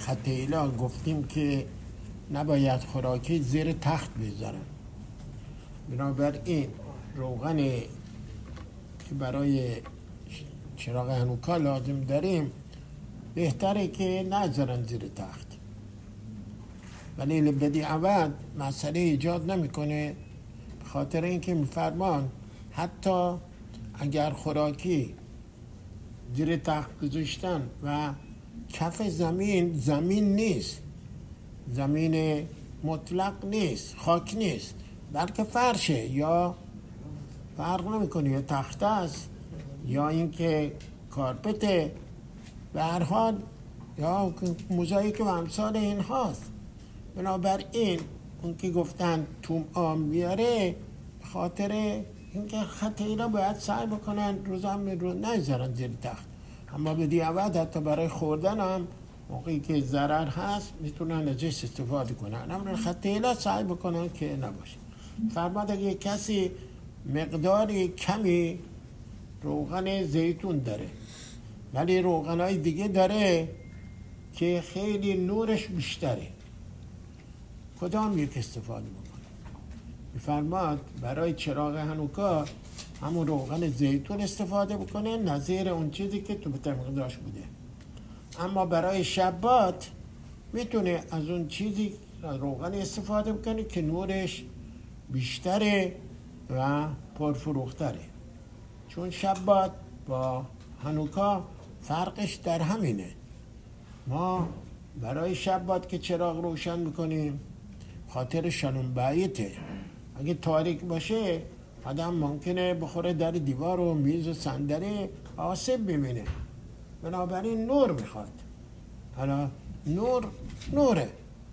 خط ایلا گفتیم که نباید خوراکی زیر تخت بذارن. بنابراین روغن که برای چراغ هانوکا لازم داریم بهتره که نذارن زیر تخت، ولی بدیعوت مسئله ایجاد نمیکنه، به خاطر اینکه میفرمان حتی اگر خوراکی زیر تخت گذاشتن و کف زمین نیست، زمین مطلق نیست، خاک نیست، بلکه فرشه یا فرق نمیکنه، یا تخته است یا اینکه کارپته، به هر حال یا موزاییک و امثال این هاست. بنابراین اون که گفتن توم آم میاره، خاطر اینکه خط اینا باید سعی بکنن روزم رو نذارن زیر تخت، اما به دیعوت حتی برای خوردن هم موقعی که ضرر هست میتونن ازش استفاده کنن، اما خط اینا سعی بکنن که نباشه. فرماد اگه کسی مقداری کمی روغن زیتون داره ولی روغنای دیگه داره که خیلی نورش بیشتره، کدام یک استفاده بکنه؟ میفرماد برای چراغ هانوکا همون روغن زیتون استفاده بکنه نظیر اون چیزی که تو مقدارش بوده، اما برای شبات میتونه از اون چیزی روغن استفاده بکنه که نورش بیشتره و پرفروختره، چون شبات با هانوکا فرقش در همینه. ما برای شبات که چراغ روشن میکنیم خاطر شالون بعیته، اگه تاریک باشه آدم ممکنه بخوره در دیوار و میز و صندلی آسیب ببینه، بنابراین نور میخواد. حالا نوره،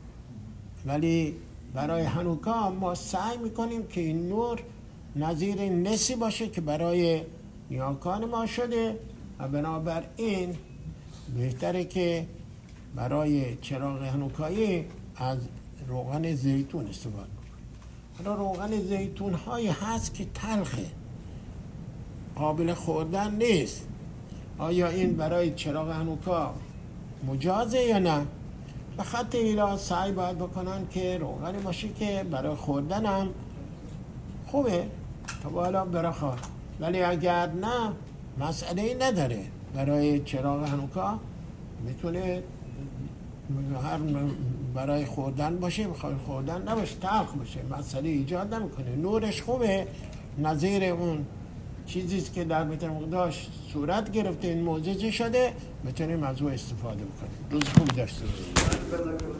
ولی برای هانوکا ما سعی میکنیم که این نور نظیر نسی باشه که برای نیاکان ما شده و بنابراین بهتره که برای چراغ هانوکایی از روغن زیتون استفاده کنیم. حالا روغن زیتون هایی هست که تلخه، قابل خوردن نیست، آیا این برای چراغ هانوکا مجازه یا نه؟ به خط ایلا سعی باید بکنن که روغنی باشه که برای خوردن هم خوبه تا بالا برخواد، ولی اگر نه مسئله ای نداره، برای چراغ هانوکا میتونه برای خوردن باشه، بخواد خوردن نباشه، تلخ باشه، مسئله ایجاد نمیکنه، نورش خوبه، نظیر اون چیزیست که در بیت المقدس صورت گرفته، این معجزه شده، میتونیم از او استفاده بکنیم. روز خوب داشته باشید.